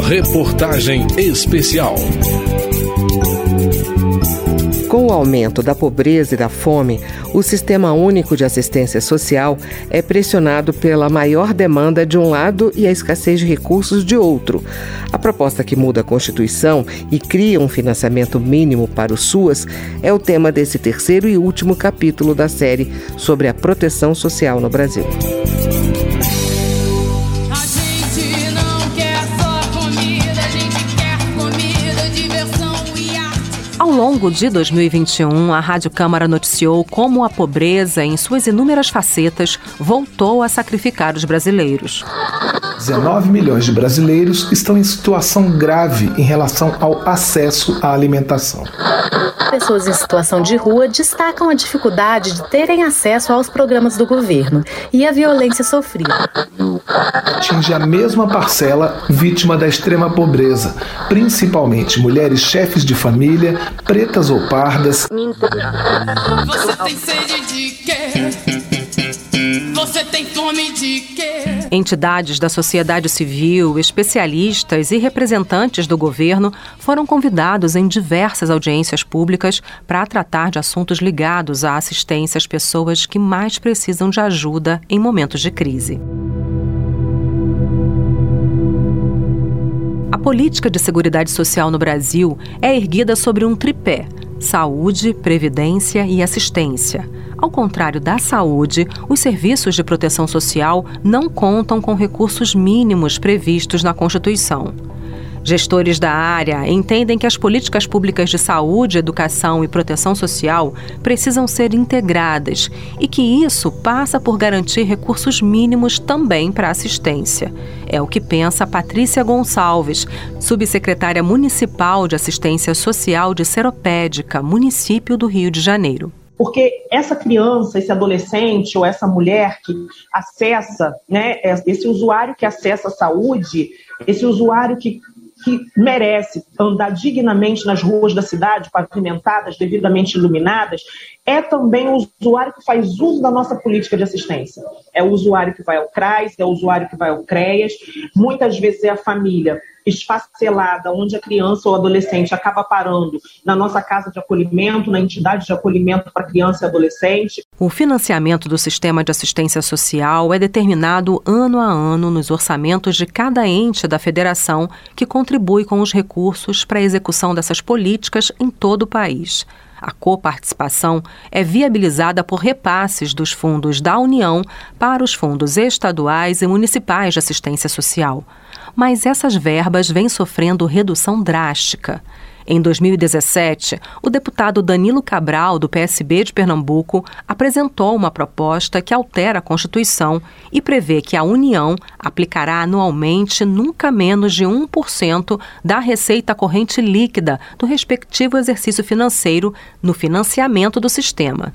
Reportagem especial. Com o aumento da pobreza e da fome, o Sistema Único de Assistência Social é pressionado pela maior demanda de um lado e a escassez de recursos de outro. A proposta que muda a Constituição e cria um financiamento mínimo para o SUAS é o tema desse terceiro e último capítulo da série sobre a proteção social no Brasil. Ao longo de 2021, a Rádio Câmara noticiou como a pobreza, em suas inúmeras facetas, voltou a sacrificar os brasileiros. 19 milhões de brasileiros estão em situação grave em relação ao acesso à alimentação. Pessoas em situação de rua destacam a dificuldade de terem acesso aos programas do governo e a violência sofrida. Atinge a mesma parcela vítima da extrema pobreza, principalmente mulheres chefes de família, pretas ou pardas. Você tem sede de quê? Você tem fome de quê? Entidades da sociedade civil, especialistas e representantes do governo foram convidados em diversas audiências públicas para tratar de assuntos ligados à assistência às pessoas que mais precisam de ajuda em momentos de crise. A política de seguridade social no Brasil é erguida sobre um tripé: saúde, previdência e assistência. Ao contrário da saúde, os serviços de proteção social não contam com recursos mínimos previstos na Constituição. Gestores da área entendem que as políticas públicas de saúde, educação e proteção social precisam ser integradas e que isso passa por garantir recursos mínimos também para a assistência. É o que pensa Patrícia Gonçalves, subsecretária municipal de assistência social de Seropédica, município do Rio de Janeiro. Porque essa criança, esse adolescente ou essa mulher que acessa, esse usuário que acessa a saúde, esse usuário que merece andar dignamente nas ruas da cidade, pavimentadas, devidamente iluminadas, é também o usuário que faz uso da nossa política de assistência. É o usuário que vai ao CRAS, é o usuário que vai ao CREAS, muitas vezes é a família esfacelada, onde a criança ou adolescente acaba parando na nossa casa de acolhimento, na entidade de acolhimento para criança e adolescente. O financiamento do sistema de assistência social é determinado ano a ano nos orçamentos de cada ente da federação que contribui com os recursos para a execução dessas políticas em todo o país. A coparticipação é viabilizada por repasses dos fundos da União para os fundos estaduais e municipais de assistência social. Mas essas verbas vêm sofrendo redução drástica. Em 2017, o deputado Danilo Cabral, do PSB de Pernambuco, apresentou uma proposta que altera a Constituição e prevê que a União aplicará anualmente nunca menos de 1% da receita corrente líquida do respectivo exercício financeiro no financiamento do sistema.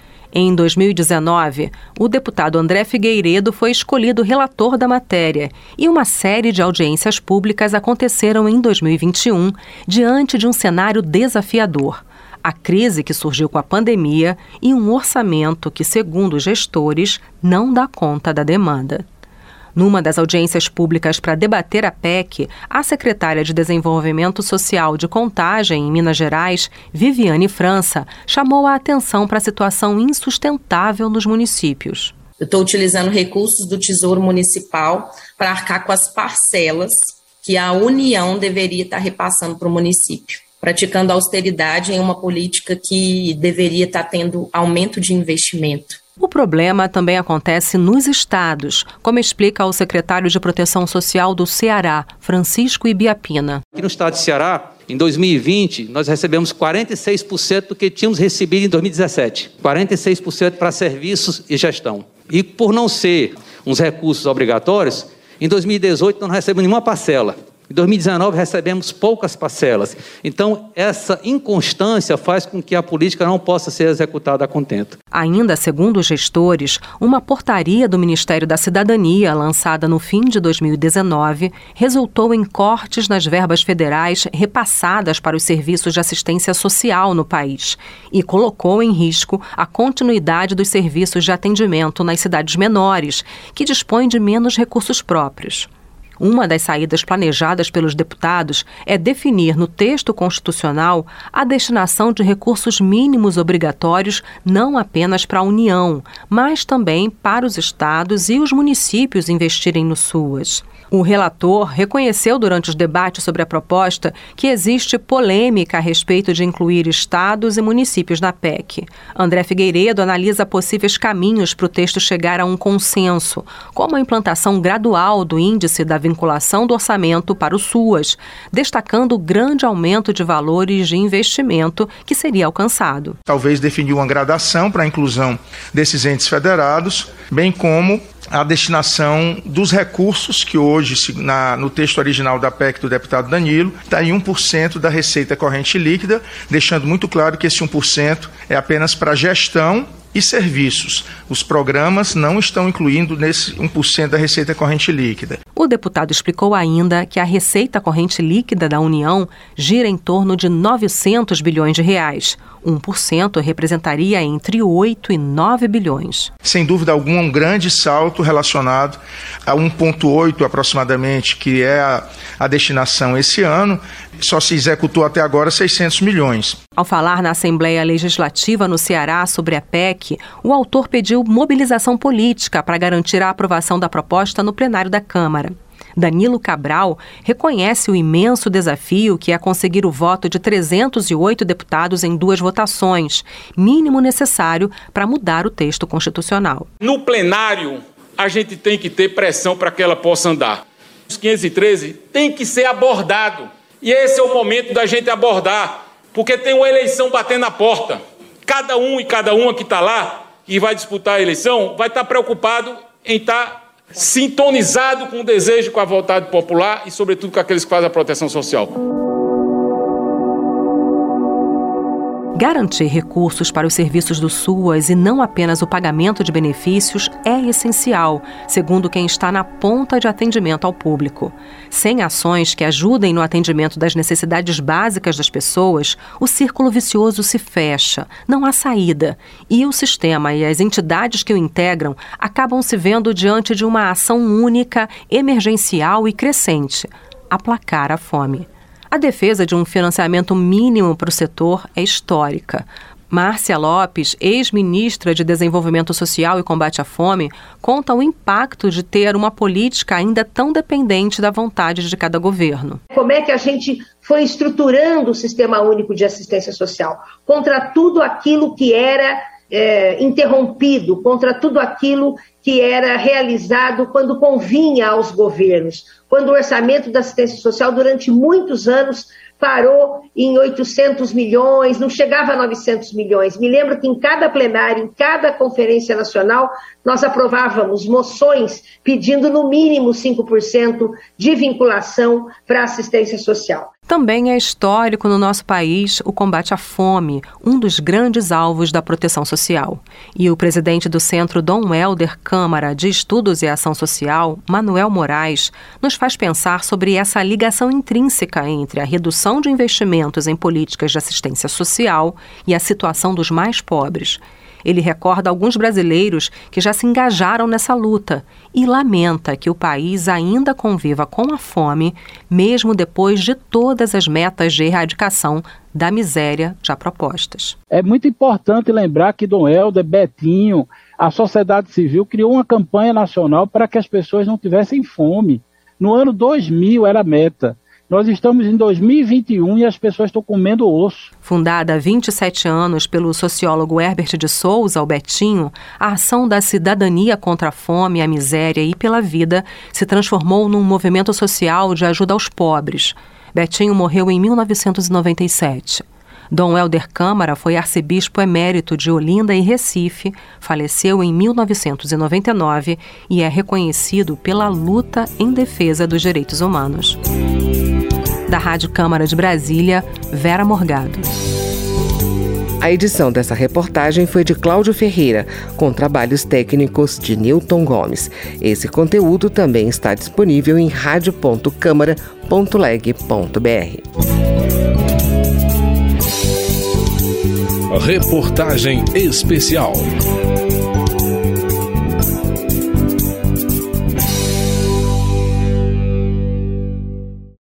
Em 2019, o deputado André Figueiredo foi escolhido relator da matéria e uma série de audiências públicas aconteceram em 2021 diante de um cenário desafiador: a crise que surgiu com a pandemia e um orçamento que, segundo os gestores, não dá conta da demanda. Numa das audiências públicas para debater a PEC, a secretária de Desenvolvimento Social de Contagem, em Minas Gerais, Viviane França, chamou a atenção para a situação insustentável nos municípios. Eu estou utilizando recursos do Tesouro Municipal para arcar com as parcelas que a União deveria estar repassando para o município, praticando austeridade em uma política que deveria estar tendo aumento de investimento. O problema também acontece nos estados, como explica o secretário de Proteção Social do Ceará, Francisco Ibiapina. Aqui no estado de Ceará, em 2020, nós recebemos 46% do que tínhamos recebido em 2017. 46% para serviços e gestão. E por não ser uns recursos obrigatórios, em 2018 não recebemos nenhuma parcela. Em 2019 recebemos poucas parcelas. Então, essa inconstância faz com que a política não possa ser executada a contento. Ainda segundo os gestores, uma portaria do Ministério da Cidadania, lançada no fim de 2019, resultou em cortes nas verbas federais repassadas para os serviços de assistência social no país e colocou em risco a continuidade dos serviços de atendimento nas cidades menores, que dispõem de menos recursos próprios. Uma das saídas planejadas pelos deputados é definir no texto constitucional a destinação de recursos mínimos obrigatórios não apenas para a União, mas também para os estados e os municípios investirem no SUAS. O relator reconheceu durante os debates sobre a proposta que existe polêmica a respeito de incluir estados e municípios na PEC. André Figueiredo analisa possíveis caminhos para o texto chegar a um consenso, como a implantação gradual do índice da vinculação do orçamento para o SUAS, destacando o grande aumento de valores de investimento que seria alcançado. Talvez definir uma gradação para a inclusão desses entes federados, bem como a destinação dos recursos que hoje, no texto original da PEC do deputado Danilo, está em 1% da receita corrente líquida, deixando muito claro que esse 1% é apenas para gestão e serviços. Os programas não estão incluindo nesse 1% da receita corrente líquida. O deputado explicou ainda que a receita corrente líquida da União gira em torno de 900 bilhões de reais. 1% representaria entre 8 e 9 bilhões. Sem dúvida alguma, um grande salto relacionado a 1,8 aproximadamente, que é a destinação esse ano. Só se executou até agora 600 milhões. Ao falar na Assembleia Legislativa no Ceará sobre a PEC, o autor pediu mobilização política para garantir a aprovação da proposta no plenário da Câmara. Danilo Cabral reconhece o imenso desafio que é conseguir o voto de 308 deputados em 2 votações, mínimo necessário para mudar o texto constitucional. No plenário, a gente tem que ter pressão para que ela possa andar. Os 513 tem que ser abordado. E esse é o momento da gente abordar, porque tem uma eleição batendo na porta. Cada um e cada uma que está lá e vai disputar a eleição vai estar preocupado em estar sintonizado com o desejo, com a vontade popular e, sobretudo, com aqueles que fazem a proteção social. Garantir recursos para os serviços do SUAS e não apenas o pagamento de benefícios é essencial, segundo quem está na ponta de atendimento ao público. Sem ações que ajudem no atendimento das necessidades básicas das pessoas, o círculo vicioso se fecha, não há saída, e o sistema e as entidades que o integram acabam se vendo diante de uma ação única, emergencial e crescente: aplacar a fome. A defesa de um financiamento mínimo para o setor é histórica. Márcia Lopes, ex-ministra de Desenvolvimento Social e Combate à Fome, conta o impacto de ter uma política ainda tão dependente da vontade de cada governo. Como é que a gente foi estruturando o Sistema Único de Assistência Social contra tudo aquilo que era interrompido, contra tudo aquilo que era realizado quando convinha aos governos, quando o orçamento da assistência social durante muitos anos parou em 800 milhões, não chegava a 900 milhões. Me lembro que em cada plenário, em cada conferência nacional, nós aprovávamos moções pedindo no mínimo 5% de vinculação para a assistência social. Também é histórico no nosso país o combate à fome, um dos grandes alvos da proteção social. E o presidente do Centro Dom Helder Câmara de Estudos e Ação Social, Manuel Moraes, nos faz pensar sobre essa ligação intrínseca entre a redução de investimentos em políticas de assistência social e a situação dos mais pobres. Ele recorda alguns brasileiros que já se engajaram nessa luta e lamenta que o país ainda conviva com a fome, mesmo depois de todas as metas de erradicação da miséria já propostas. É muito importante lembrar que Dom Helder, Betinho, a sociedade civil criou uma campanha nacional para que as pessoas não tivessem fome. No ano 2000 era a meta. Nós estamos em 2021 e as pessoas estão comendo osso. Fundada há 27 anos pelo sociólogo Herbert de Souza, o Betinho, a ação da cidadania contra a fome, a miséria e pela vida se transformou num movimento social de ajuda aos pobres. Betinho morreu em 1997. Dom Helder Câmara foi arcebispo emérito de Olinda e Recife, faleceu em 1999 e é reconhecido pela luta em defesa dos direitos humanos. Da Rádio Câmara de Brasília, Vera Morgado. A edição dessa reportagem foi de Cláudio Ferreira, com trabalhos técnicos de Newton Gomes. Esse conteúdo também está disponível em radio.câmara.leg.br. Reportagem especial.